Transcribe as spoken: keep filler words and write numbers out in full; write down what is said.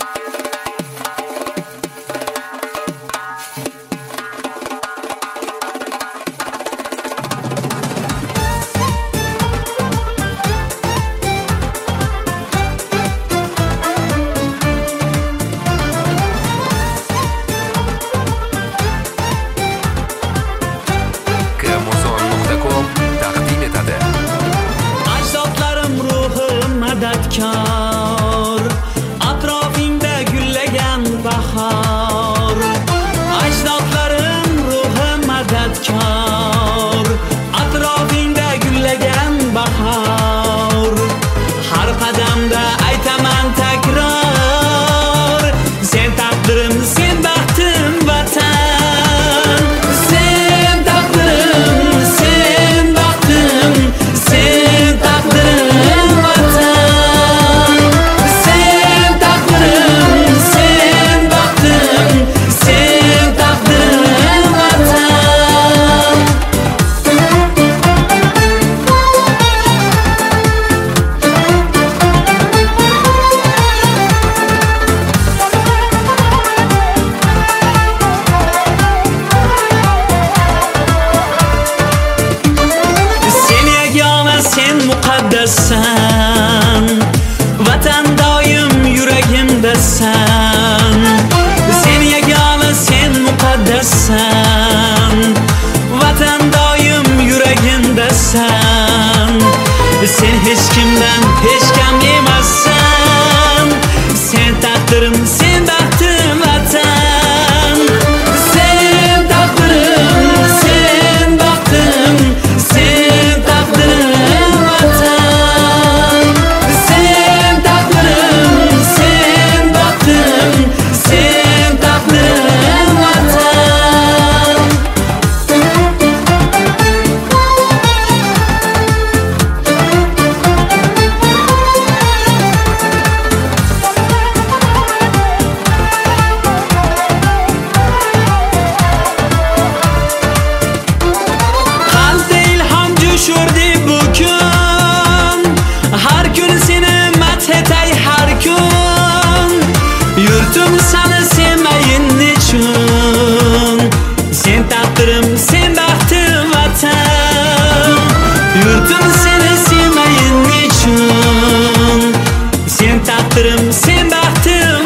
Madadkor, atrofingda gullagan bahor. Ajdodlarim ruhi madadkor, atrofingda gullagan bahor. Har qadamda aytaman takror, sen taqdirim, sen baxtim vatan. Sen taqdirim, sen baxtim, sen taqdirim vatan. Sen muqaddassan, vatan doim yuragimdasan. Sen yagona, sen muqaddassan, vatan doim yuragimdasan. Sen hech kimdan hech kam emassan, sen taqdirim, sen baxtim vatan. Sen taqdirim, sen baxtim, sen taqdirim vatan. Sen taqdirim, sen baxtim, sen taqdirim vatan. Qalbda ilhom jo'shurdi bugun, har kun seni madh etay har kun. Yurtim seni sevmayin nechun, sen taqdirim, sen baxtim vatan. Yurtim seni sevmayin nechun, sen taqdirim, sen baxtim